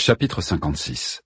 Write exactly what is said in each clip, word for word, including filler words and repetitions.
Chapitre cinquante-six.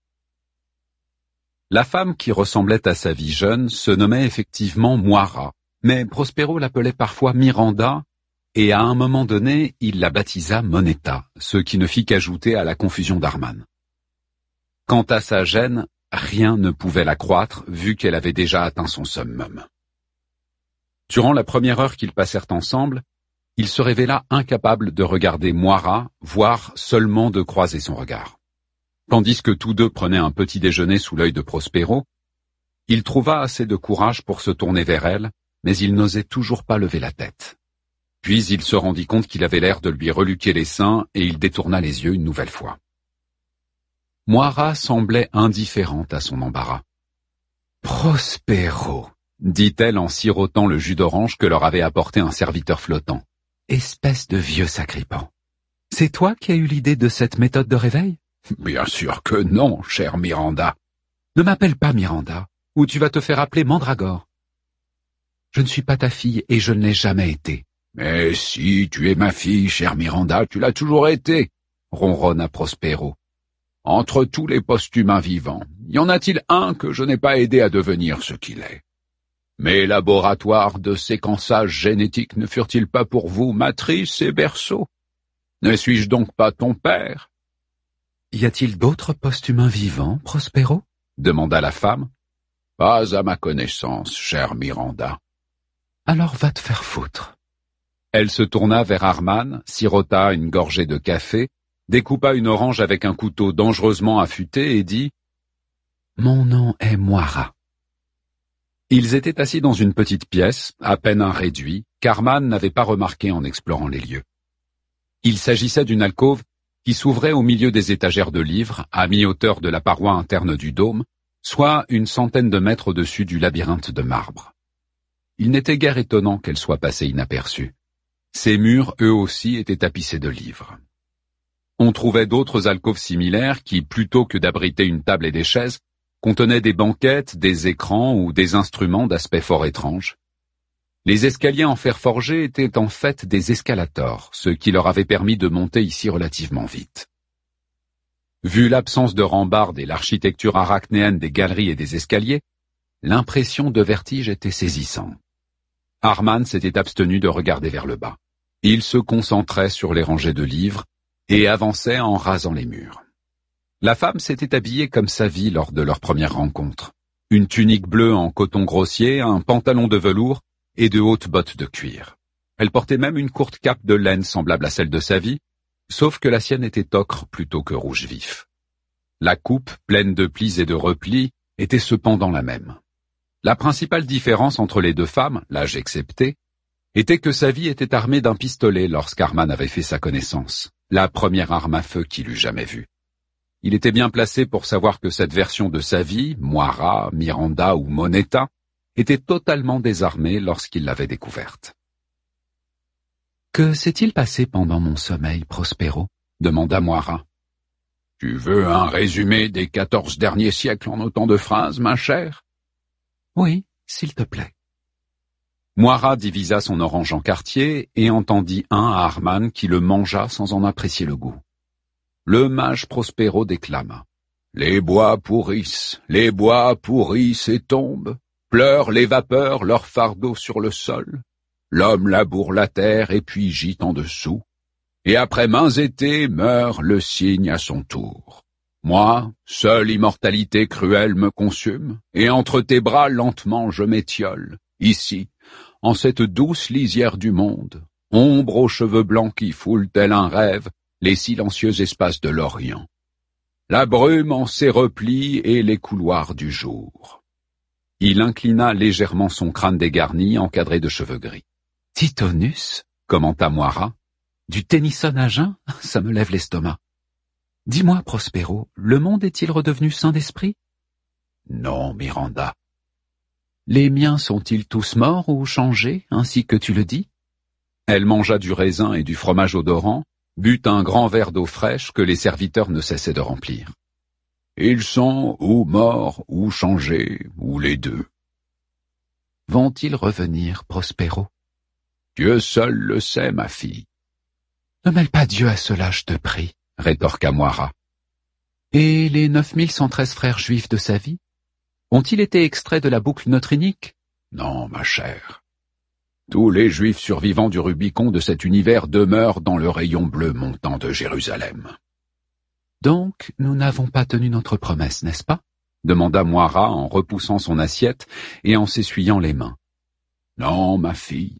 La femme qui ressemblait à sa vie jeune se nommait effectivement Moira, mais Prospero l'appelait parfois Miranda, et à un moment donné, il la baptisa Moneta, ce qui ne fit qu'ajouter à la confusion d'Arman. Quant à sa gêne, rien ne pouvait l'accroître, vu qu'elle avait déjà atteint son summum. Durant la première heure qu'ils passèrent ensemble, il se révéla incapable de regarder Moira, voire seulement de croiser son regard. Tandis que tous deux prenaient un petit déjeuner sous l'œil de Prospero, il trouva assez de courage pour se tourner vers elle, mais il n'osait toujours pas lever la tête. Puis il se rendit compte qu'il avait l'air de lui reluquer les seins et il détourna les yeux une nouvelle fois. Moira semblait indifférente à son embarras. « Prospero !» dit-elle en sirotant le jus d'orange que leur avait apporté un serviteur flottant. « Espèce de vieux sacripant. C'est toi qui as eu l'idée de cette méthode de réveil ?»« Bien sûr que non, chère Miranda. »« Ne m'appelle pas Miranda, ou tu vas te faire appeler Mandragore. »« Je ne suis pas ta fille et je ne l'ai jamais été. »« Mais si, tu es ma fille, chère Miranda, tu l'as toujours été, » ronronna Prospero. « Entre tous les posthumains vivants, y en a-t-il un que je n'ai pas aidé à devenir ce qu'il est ? Mes laboratoires de séquençage génétique ne furent-ils pas pour vous matrice et berceau ? Ne suis-je donc pas ton père ? » « Y a-t-il d'autres posthumains vivants, Prospero ?» demanda la femme. « Pas à ma connaissance, chère Miranda. »« Alors va te faire foutre. » Elle se tourna vers Arman, sirota une gorgée de café, découpa une orange avec un couteau dangereusement affûté et dit « Mon nom est Moira. » Ils étaient assis dans une petite pièce, à peine un réduit, qu'Arman n'avait pas remarqué en explorant les lieux. Il s'agissait d'une alcôve qui s'ouvrait au milieu des étagères de livres, à mi-hauteur de la paroi interne du dôme, soit une centaine de mètres au-dessus du labyrinthe de marbre. Il n'était guère étonnant qu'elle soit passée inaperçue. Ces murs, eux aussi, étaient tapissés de livres. On trouvait d'autres alcôves similaires qui, plutôt que d'abriter une table et des chaises, contenaient des banquettes, des écrans ou des instruments d'aspect fort étrange. Les escaliers en fer forgé étaient en fait des escalators, ce qui leur avait permis de monter ici relativement vite. Vu l'absence de rambardes et l'architecture arachnéenne des galeries et des escaliers, l'impression de vertige était saisissante. Arman s'était abstenu de regarder vers le bas. Il se concentrait sur les rangées de livres et avançait en rasant les murs. La femme s'était habillée comme sa vie lors de leur première rencontre. Une tunique bleue en coton grossier, un pantalon de velours et de hautes bottes de cuir. Elle portait même une courte cape de laine semblable à celle de sa vie, sauf que la sienne était ocre plutôt que rouge vif. La coupe, pleine de plis et de replis, était cependant la même. La principale différence entre les deux femmes, l'âge excepté, était que sa vie était armée d'un pistolet lorsqu'Arman avait fait sa connaissance, la première arme à feu qu'il eût jamais vue. Il était bien placé pour savoir que cette version de sa vie, Moira, Miranda ou Moneta, était totalement désarmée lorsqu'il l'avait découverte. « Que s'est-il passé pendant mon sommeil, Prospero ?» demanda Moira. « Tu veux un résumé des quatorze derniers siècles en autant de phrases, ma chère ?»« Oui, s'il te plaît. » Moira divisa son orange en quartiers et entendit un à Arman qui le mangea sans en apprécier le goût. Le mage Prospero déclama. « Les bois pourrissent, les bois pourrissent et tombent. Pleurent les vapeurs leur fardeau sur le sol. L'homme laboure la terre et puis gît en dessous. Et après maints étés meurt le cygne à son tour. Moi, seule immortalité cruelle me consume, et entre tes bras lentement je m'étiole, ici, en cette douce lisière du monde, ombre aux cheveux blancs qui foulent tel un rêve les silencieux espaces de l'Orient. La brume en ses replis et les couloirs du jour. » Il inclina légèrement son crâne dégarni, encadré de cheveux gris. « Titonus » commenta Moira. « Du Tennyson à jeun, ça me lève l'estomac. Dis-moi, Prospero, le monde est-il redevenu sain d'esprit ?»« Non, Miranda. »« Les miens sont-ils tous morts ou changés, ainsi que tu le dis ?» Elle mangea du raisin et du fromage odorant, but un grand verre d'eau fraîche que les serviteurs ne cessaient de remplir. Ils sont ou morts, ou changés, ou les deux. Vont-ils revenir, Prospero ? Dieu seul le sait, ma fille. Ne mêle pas Dieu à cela, je te prie, rétorqua Moira. Et les neuf mille cent treize frères juifs de sa vie? Ont-ils été extraits de la boucle neutrinique? Non, ma chère. Tous les juifs survivants du Rubicon de cet univers demeurent dans le rayon bleu montant de Jérusalem. Donc, nous n'avons pas tenu notre promesse, n'est-ce pas? Demanda Moira en repoussant son assiette et en s'essuyant les mains. Non, ma fille.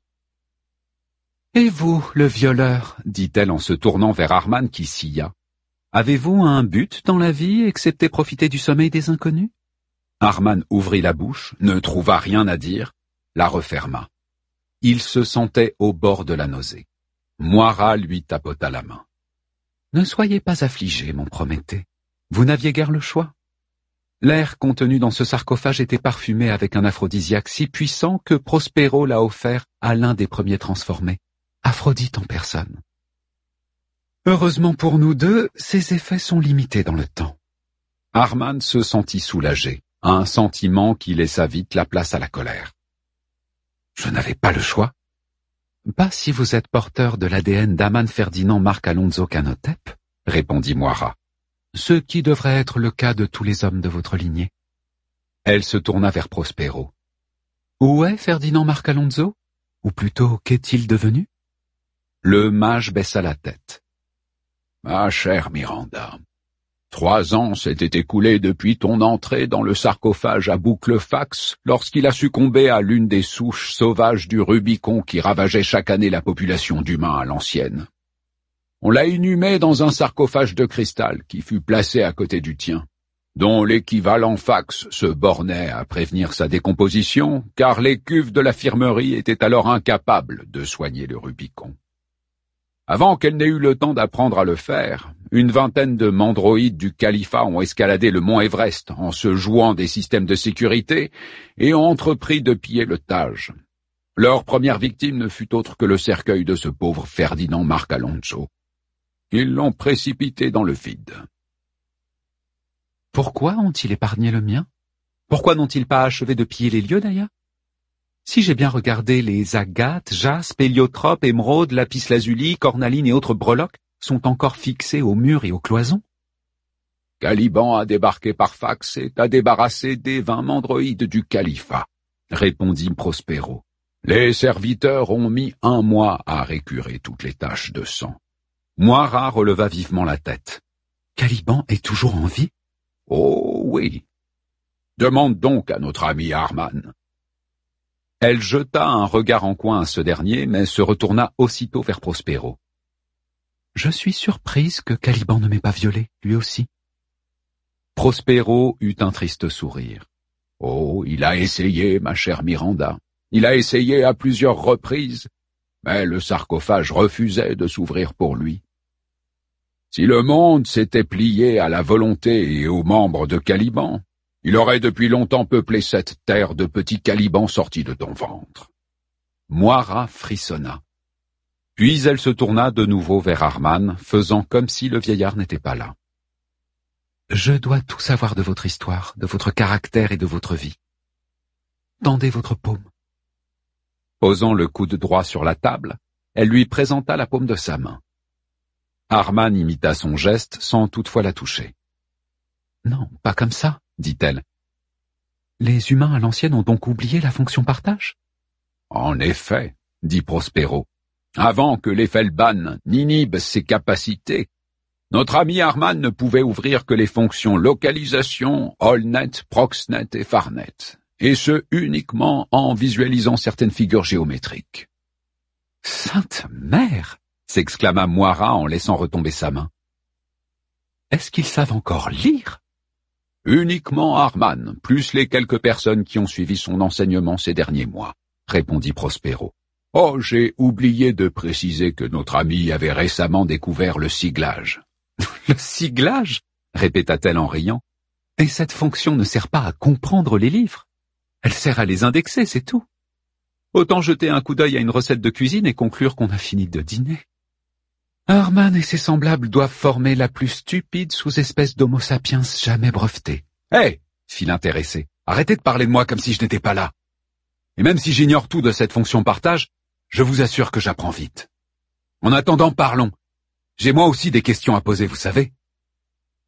Et vous, le violeur, dit-elle en se tournant vers Arman qui silla. Avez-vous un but dans la vie, excepté profiter du sommeil des inconnus? Arman ouvrit la bouche, ne trouva rien à dire, la referma. Il se sentait au bord de la nausée. Moira lui tapota la main. Ne soyez pas affligé, mon Prométhée. Vous n'aviez guère le choix. L'air contenu dans ce sarcophage était parfumé avec un aphrodisiaque si puissant que Prospero l'a offert à l'un des premiers transformés, Aphrodite en personne. Heureusement pour nous deux, ces effets sont limités dans le temps. Arman se sentit soulagé, un sentiment qui laissa vite la place à la colère. Je n'avais pas le choix. Pas si vous êtes porteur de l'A D N d'Aman Ferdinand Marc Alonso Canotep, répondit Moira. Ce qui devrait être le cas de tous les hommes de votre lignée. Elle se tourna vers Prospero. Où est Ferdinand Marc Alonso? Ou plutôt, qu'est-il devenu? Le mage baissa la tête. Ma chère Miranda, trois ans s'étaient écoulés depuis ton entrée dans le sarcophage à Bouclefax lorsqu'il a succombé à l'une des souches sauvages du Rubicon qui ravageait chaque année la population d'humains à l'ancienne. On l'a inhumé dans un sarcophage de cristal qui fut placé à côté du tien, dont l'équivalent fax se bornait à prévenir sa décomposition, car les cuves de l'infirmerie étaient alors incapables de soigner le Rubicon. Avant qu'elle n'ait eu le temps d'apprendre à le faire, une vingtaine de mandroïdes du califat ont escaladé le mont Everest en se jouant des systèmes de sécurité et ont entrepris de piller le Taj. Leur première victime ne fut autre que le cercueil de ce pauvre Ferdinand Marc Alonso. Ils l'ont précipité dans le vide. Pourquoi ont-ils épargné le mien? Pourquoi n'ont-ils pas achevé de piller les lieux d'ailleurs? Si j'ai bien regardé, les agates, jaspe, héliotrope, émeraude, lapis-lazuli, cornaline et autres breloques sont encore fixés aux murs et aux cloisons. Caliban a débarqué par fax et t'a débarrassé des vingt mandroïdes du califat, répondit Prospero. Les serviteurs ont mis un mois à récurer toutes les taches de sang. Moira releva vivement la tête. Caliban est toujours en vie? Oh oui. Demande donc à notre ami Arman. Elle jeta un regard en coin à ce dernier, mais se retourna aussitôt vers Prospero. Je suis surprise que Caliban ne m'ait pas violée, lui aussi. Prospero eut un triste sourire. Oh, il a essayé, ma chère Miranda. Il a essayé à plusieurs reprises, mais le sarcophage refusait de s'ouvrir pour lui. Si le monde s'était plié à la volonté et aux membres de Caliban, il aurait depuis longtemps peuplé cette terre de petits Calibans sortis de ton ventre. Moira frissonna. Puis elle se tourna de nouveau vers Arman, faisant comme si le vieillard n'était pas là. Je dois tout savoir de votre histoire, de votre caractère et de votre vie. Tendez votre paume. Posant le coude droit sur la table, elle lui présenta la paume de sa main. Arman imita son geste sans toutefois la toucher. Non, pas comme ça, dit-elle. Les humains à l'ancienne ont donc oublié la fonction partage? En effet, dit Prospero. Avant que les Felban n'inhibe ses capacités, notre ami Arman ne pouvait ouvrir que les fonctions localisation, AllNet, ProxNet et FarNet, et ce uniquement en visualisant certaines figures géométriques. Sainte Mère! S'exclama Moira en laissant retomber sa main. Est-ce qu'ils savent encore lire? Uniquement Arman, plus les quelques personnes qui ont suivi son enseignement ces derniers mois, répondit Prospero. Oh, j'ai oublié de préciser que notre ami avait récemment découvert le siglage. Le siglage? Répéta-t-elle en riant. Et cette fonction ne sert pas à comprendre les livres. Elle sert à les indexer, c'est tout. Autant jeter un coup d'œil à une recette de cuisine et conclure qu'on a fini de dîner. Arman et ses semblables doivent former la plus stupide sous-espèce d'Homo sapiens jamais brevetée. Hé, hey, fit l'intéressé, arrêtez de parler de moi comme si je n'étais pas là. Et même si j'ignore tout de cette fonction partage, je vous assure que j'apprends vite. En attendant, parlons. J'ai moi aussi des questions à poser, vous savez.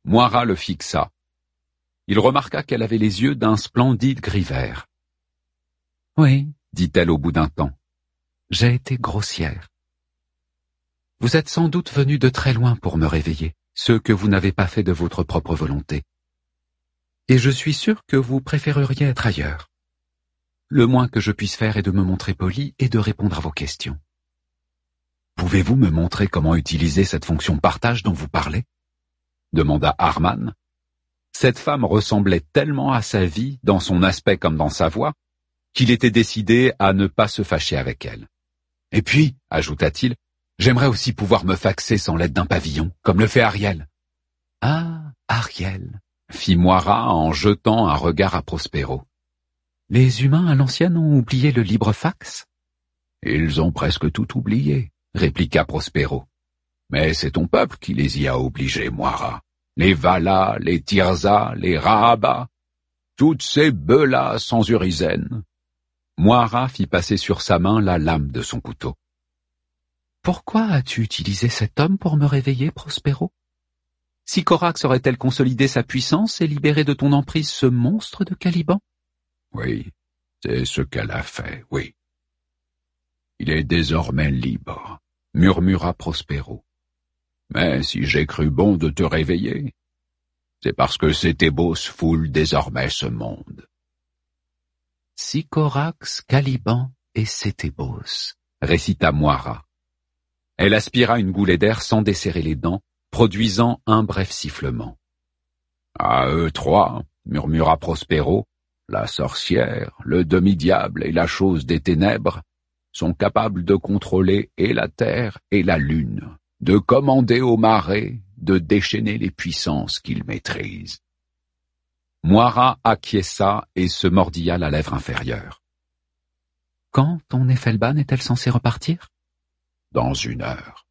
Moira le fixa. Il remarqua qu'elle avait les yeux d'un splendide gris-vert. « Oui, dit-elle au bout d'un temps, j'ai été grossière. Vous êtes sans doute venu de très loin pour me réveiller, ce que vous n'avez pas fait de votre propre volonté. Et je suis sûr que vous préféreriez être ailleurs. Le moins que je puisse faire est de me montrer poli et de répondre à vos questions. Pouvez-vous me montrer comment utiliser cette fonction partage dont vous parlez ? Demanda Harman. Cette femme ressemblait tellement à sa vie, dans son aspect comme dans sa voix, qu'il était décidé à ne pas se fâcher avec elle. Et puis, ajouta-t-il, j'aimerais aussi pouvoir me faxer sans l'aide d'un pavillon, comme le fait Ariel. Ah, Ariel, fit Moira en jetant un regard à Prospero. Les humains à l'ancienne ont oublié le libre fax ? Ils ont presque tout oublié, répliqua Prospero. Mais c'est ton peuple qui les y a obligés, Moira. Les Vala, les Tirza, les Rahaba, toutes ces bœufs-là sans Urizen. Moira fit passer sur sa main la lame de son couteau. Pourquoi as-tu utilisé cet homme pour me réveiller, Prospero ? Si Corax aurait-elle consolidé sa puissance et libéré de ton emprise ce monstre de Caliban ? Oui, c'est ce qu'elle a fait, oui. Il est désormais libre, murmura Prospero. Mais si j'ai cru bon de te réveiller, c'est parce que Sétébos foule désormais ce monde. Sycorax, Caliban et Sétébos, récita Moira. Elle aspira une goulée d'air sans desserrer les dents, produisant un bref sifflement. À eux trois, murmura Prospero, la sorcière, le demi-diable et la chose des ténèbres sont capables de contrôler et la terre et la lune, de commander aux marées, de déchaîner les puissances qu'ils maîtrisent. Moira acquiesça et se mordilla la lèvre inférieure. Quand ton Nefelban est-elle censée repartir ? Dans une heure.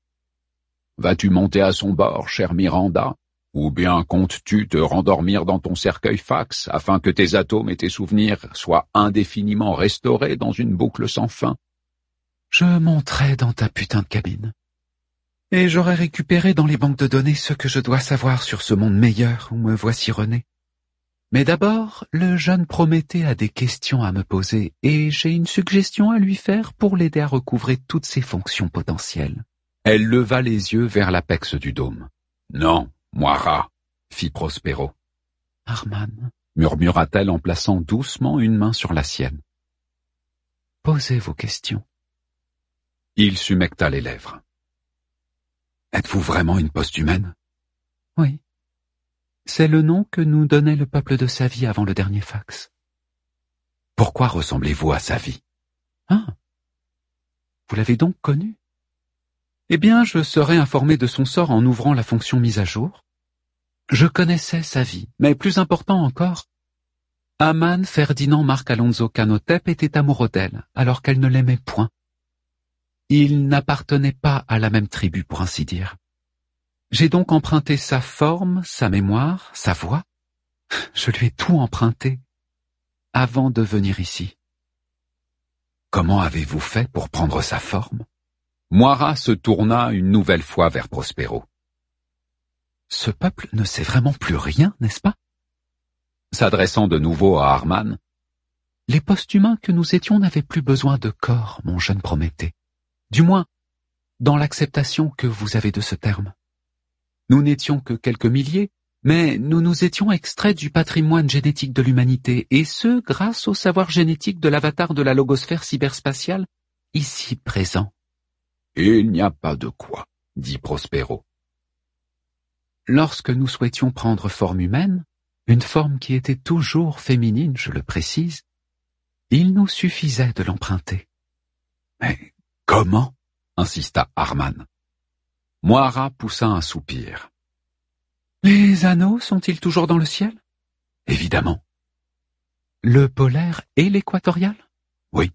Vas-tu monter à son bord, chère Miranda, ou bien comptes-tu te rendormir dans ton cercueil fax afin que tes atomes et tes souvenirs soient indéfiniment restaurés dans une boucle sans fin ? Je monterai dans ta putain de cabine. Et j'aurai récupéré dans les banques de données ce que je dois savoir sur ce monde meilleur où me voici rené. Mais d'abord, le jeune Prométhée a des questions à me poser et j'ai une suggestion à lui faire pour l'aider à recouvrer toutes ses fonctions potentielles. Elle leva les yeux vers l'apex du dôme. Non, Moira, fit Prospero. Harman, murmura-t-elle en plaçant doucement une main sur la sienne. Posez vos questions. Il s'humecta les lèvres. Êtes-vous vraiment une post-humaine ? Oui. C'est le nom que nous donnait le peuple de Savie avant le dernier fax. Pourquoi ressemblez-vous à Savie ? Ah. Vous l'avez donc connu ? Eh bien, je serai informé de son sort en ouvrant la fonction mise à jour. Je connaissais Savie, mais plus important encore, Aman Ferdinand Marc Alonso Canotep était amoureux d'elle, alors qu'elle ne l'aimait point. Il n'appartenait pas à la même tribu, pour ainsi dire. J'ai donc emprunté sa forme, sa mémoire, sa voix. Je lui ai tout emprunté, avant de venir ici. Comment avez-vous fait pour prendre sa forme ? Moira se tourna une nouvelle fois vers Prospero. Ce peuple ne sait vraiment plus rien, n'est-ce pas ? S'adressant de nouveau à Harman. Les post-humains que nous étions n'avaient plus besoin de corps, mon jeune Prométhée. Du moins, dans l'acceptation que vous avez de ce terme. Nous n'étions que quelques milliers, mais nous nous étions extraits du patrimoine génétique de l'humanité, et ce, grâce au savoir génétique de l'avatar de la logosphère cyberspatiale, ici présent. Il n'y a pas de quoi, dit Prospero. Lorsque nous souhaitions prendre forme humaine, une forme qui était toujours féminine, je le précise, il nous suffisait de l'emprunter. Mais comment ? Insista Harman. Moira poussa un soupir. Les anneaux sont-ils toujours dans le ciel ? Évidemment. Le polaire et l'équatorial ? Oui.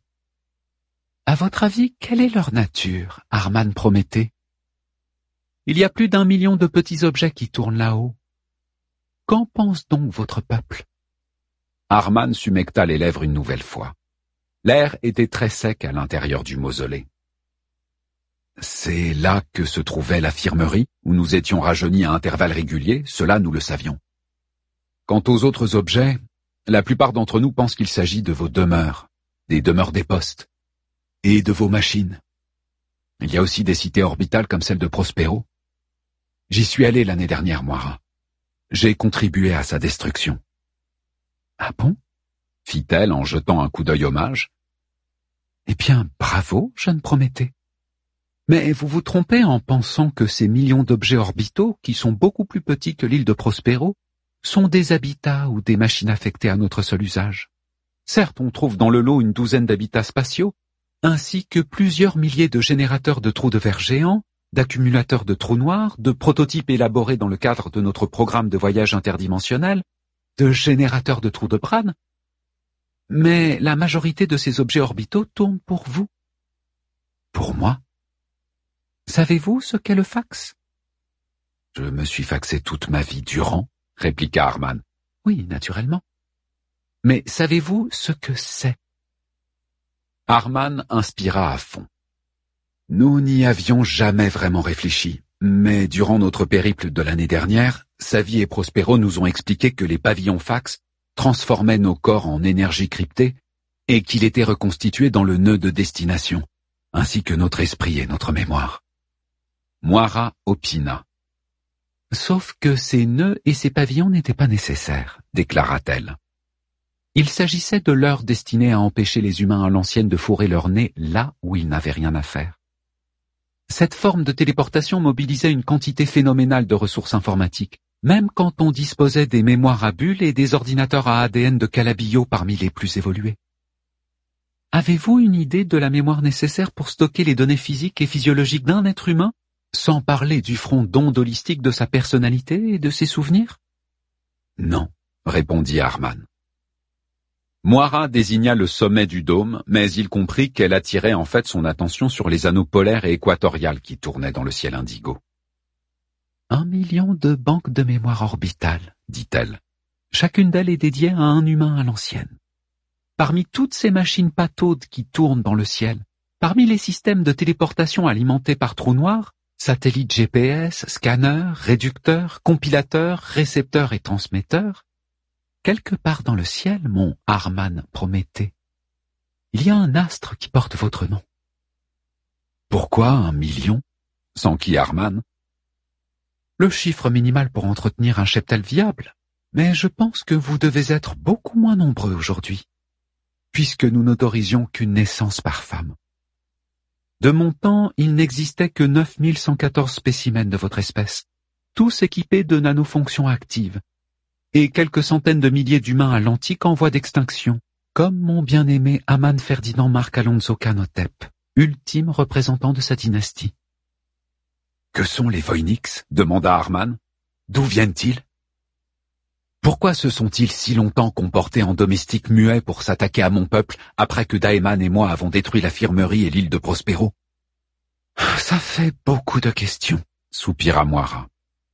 À votre avis, quelle est leur nature, Harman Prométhée ? Il y a plus d'un million de petits objets qui tournent là-haut. Qu'en pense donc votre peuple ? Harman s'humecta les lèvres une nouvelle fois. L'air était très sec à l'intérieur du mausolée. C'est là que se trouvait l'infirmerie, où nous étions rajeunis à intervalles réguliers, cela nous le savions. Quant aux autres objets, la plupart d'entre nous pensent qu'il s'agit de vos demeures, des demeures des postes, et de vos machines. Il y a aussi des cités orbitales comme celle de Prospero. J'y suis allé l'année dernière, Moira. J'ai contribué à sa destruction. Ah bon? Fit-elle en jetant un coup d'œil hommage. Eh bien, bravo, jeune Prométhée. Mais vous vous trompez en pensant que ces millions d'objets orbitaux, qui sont beaucoup plus petits que l'île de Prospero, sont des habitats ou des machines affectées à notre seul usage. Certes, on trouve dans le lot une douzaine d'habitats spatiaux, ainsi que plusieurs milliers de générateurs de trous de verre géants, d'accumulateurs de trous noirs, de prototypes élaborés dans le cadre de notre programme de voyage interdimensionnel, de générateurs de trous de Bran. Mais la majorité de ces objets orbitaux tournent pour vous. Pour moi? Savez-vous ce qu'est le fax? Je me suis faxé toute ma vie durant, répliqua Arman. Oui, naturellement. Mais savez-vous ce que c'est? Arman inspira à fond. Nous n'y avions jamais vraiment réfléchi, mais durant notre périple de l'année dernière, Savi et Prospero nous ont expliqué que les pavillons fax transformaient nos corps en énergie cryptée et qu'il était reconstitué dans le nœud de destination, ainsi que notre esprit et notre mémoire. Moira opina. Sauf que ces nœuds et ces pavillons n'étaient pas nécessaires, déclara-t-elle. Il s'agissait de l'heure destinée à empêcher les humains à l'ancienne de fourrer leur nez là où ils n'avaient rien à faire. Cette forme de téléportation mobilisait une quantité phénoménale de ressources informatiques, même quand on disposait des mémoires à bulles et des ordinateurs à A D N de Calabillo parmi les plus évolués. Avez-vous une idée de la mémoire nécessaire pour stocker les données physiques et physiologiques d'un être humain, sans parler du front d'onde holistique de sa personnalité et de ses souvenirs? Non, répondit Arman. Moira désigna le sommet du dôme, mais il comprit qu'elle attirait en fait son attention sur les anneaux polaires et équatoriales qui tournaient dans le ciel indigo. Un million de banques de mémoire orbitales, dit-elle. Chacune d'elles est dédiée à un humain à l'ancienne. Parmi toutes ces machines pataudes qui tournent dans le ciel, parmi les systèmes de téléportation alimentés par trous noirs, satellites G P S, scanners, réducteurs, compilateurs, récepteurs et transmetteurs, quelque part dans le ciel, mon Arman Prométhée, il y a un astre qui porte votre nom. Pourquoi un million? s'enquit Arman. Le chiffre minimal pour entretenir un cheptel viable, mais je pense que vous devez être beaucoup moins nombreux aujourd'hui, puisque nous n'autorisions qu'une naissance par femme. De mon temps, il n'existait que neuf mille cent quatorze spécimens de votre espèce, tous équipés de nanofonctions actives, et quelques centaines de milliers d'humains à l'antique en voie d'extinction, comme mon bien-aimé Aman Ferdinand Marc Alonso Canotep, ultime représentant de sa dynastie. Que sont les Voynix? demanda Arman. D'où viennent-ils? Pourquoi se sont-ils si longtemps comportés en domestiques muets pour s'attaquer à mon peuple après que Daeman et moi avons détruit l'infirmerie et l'île de Prospero? Ça fait beaucoup de questions, soupira Moira.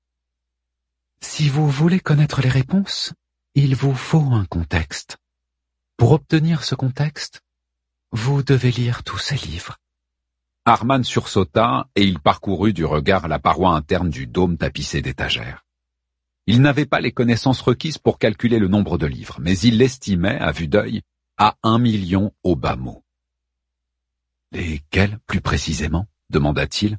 Si vous voulez connaître les réponses, il vous faut un contexte. Pour obtenir ce contexte, vous devez lire tous ces livres. Arman sursauta et il parcourut du regard la paroi interne du dôme tapissé d'étagères. Il n'avait pas les connaissances requises pour calculer le nombre de livres, mais il l'estimait, à vue d'œil, à un million au bas mot. Lesquels, plus précisément? demanda-t-il.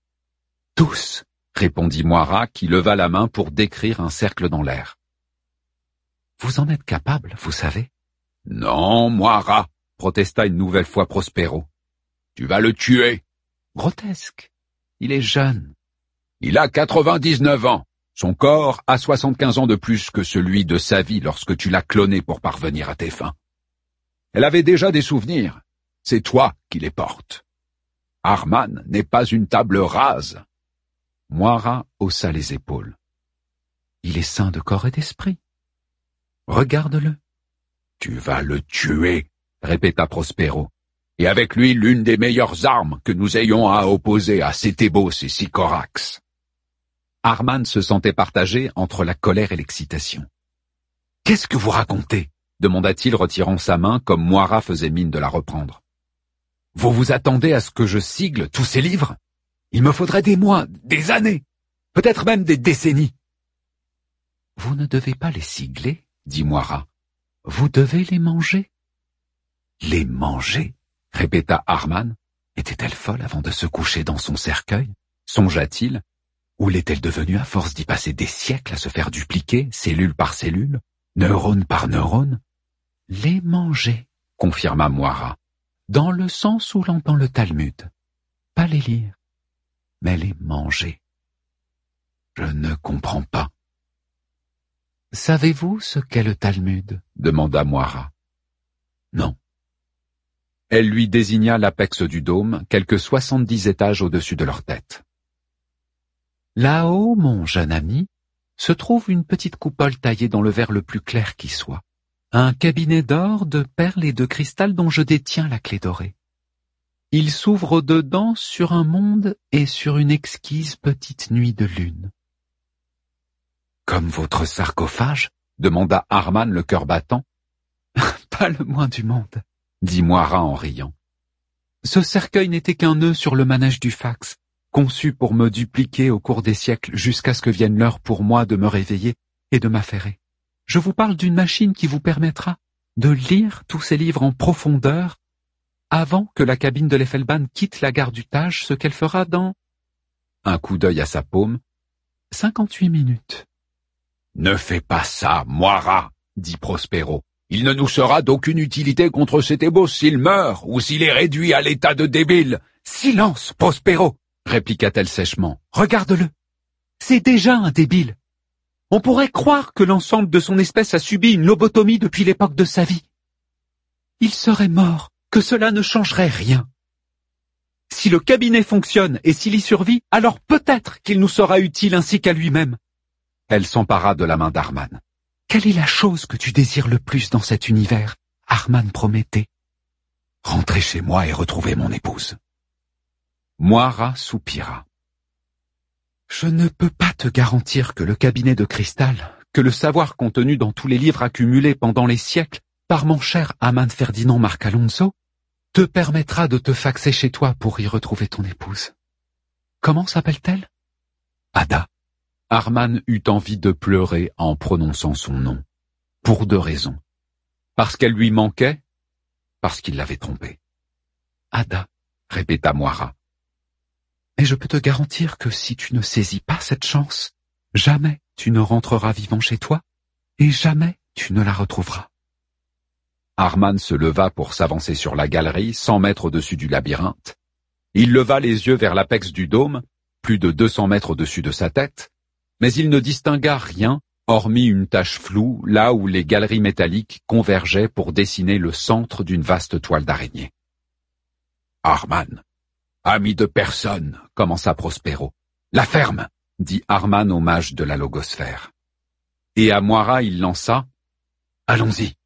Tous, répondit Moira, qui leva la main pour décrire un cercle dans l'air. Vous en êtes capable, vous savez? Non, Moira, protesta une nouvelle fois Prospero. Tu vas le tuer. Grotesque. Il est jeune. Il a quatre-vingt-dix-neuf ans. Son corps a soixante-quinze ans de plus que celui de sa vie lorsque tu l'as cloné pour parvenir à tes fins. Elle avait déjà des souvenirs. C'est toi qui les portes. Arman n'est pas une table rase. Moira haussa les épaules. Il est sain de corps et d'esprit. Regarde-le. Tu vas le tuer, répéta Prospero, et avec lui l'une des meilleures armes que nous ayons à opposer à Cétébos et Sycorax. Arman se sentait partagé entre la colère et l'excitation. « Qu'est-ce que vous racontez ?» demanda-t-il retirant sa main comme Moira faisait mine de la reprendre. « Vous vous attendez à ce que je sigle tous ces livres ?» Il me faudrait des mois, des années, peut-être même des décennies. Vous ne devez pas les sigler, dit Moira. Vous devez les manger. Les manger, répéta Arman. Était-elle folle avant de se coucher dans son cercueil? Songea-t-il? Ou l'est-elle devenue à force d'y passer des siècles à se faire dupliquer, cellule par cellule, neurone par neurone? Les manger, confirma Moira, dans le sens où l'entend le Talmud. Pas les lire, mais les manger. Je ne comprends pas. Savez-vous ce qu'est le Talmud? Demanda Moira. Non. Elle lui désigna l'apex du dôme, quelques soixante-dix étages au-dessus de leur tête. Là-haut, mon jeune ami, se trouve une petite coupole taillée dans le verre le plus clair qui soit. Un cabinet d'or, de perles et de cristal dont je détiens la clé dorée. Il s'ouvre au-dedans sur un monde et sur une exquise petite nuit de lune. Comme votre sarcophage? Demanda Arman le cœur battant. Pas le moins du monde, dit Moira en riant. Ce cercueil n'était qu'un nœud sur le manège du fax, conçu pour me dupliquer au cours des siècles jusqu'à ce que vienne l'heure pour moi de me réveiller et de m'affairer. Je vous parle d'une machine qui vous permettra de lire tous ces livres en profondeur avant que la cabine de l'Effelbahn quitte la gare du Tage, ce qu'elle fera dans... Un coup d'œil à sa paume. Cinquante-huit minutes. Ne fais pas ça, Moira, dit Prospero. Il ne nous sera d'aucune utilité contre cet ébos s'il meurt ou s'il est réduit à l'état de débile. Silence, Prospero, répliqua-t-elle sèchement. Regarde-le. C'est déjà un débile. On pourrait croire que l'ensemble de son espèce a subi une lobotomie depuis l'époque de sa vie. Il serait mort, que cela ne changerait rien. Si le cabinet fonctionne et s'il y survit, alors peut-être qu'il nous sera utile ainsi qu'à lui-même. Elle s'empara de la main d'Arman. Quelle est la chose que tu désires le plus dans cet univers? Arman promettait. Rentrer chez moi et retrouver mon épouse. Moira soupira. Je ne peux pas te garantir que le cabinet de cristal, que le savoir contenu dans tous les livres accumulés pendant les siècles par mon cher Aman Ferdinand Marc Alonso, te permettra de te faxer chez toi pour y retrouver ton épouse. Comment s'appelle-t-elle? Ada. Arman eut envie de pleurer en prononçant son nom. Pour deux raisons. Parce qu'elle lui manquait, parce qu'il l'avait trompée. Ada, répéta Moira. Et je peux te garantir que si tu ne saisis pas cette chance, jamais tu ne rentreras vivant chez toi, et jamais tu ne la retrouveras. Arman se leva pour s'avancer sur la galerie, cent mètres au-dessus du labyrinthe. Il leva les yeux vers l'apex du dôme, plus de deux cents mètres au-dessus de sa tête, mais il ne distingua rien, hormis une tache floue, là où les galeries métalliques convergeaient pour dessiner le centre d'une vaste toile d'araignée. Arman, ami de personne, commença Prospero. La ferme, dit Arman au mage de la logosphère. Et à Moira il lança. Allons-y.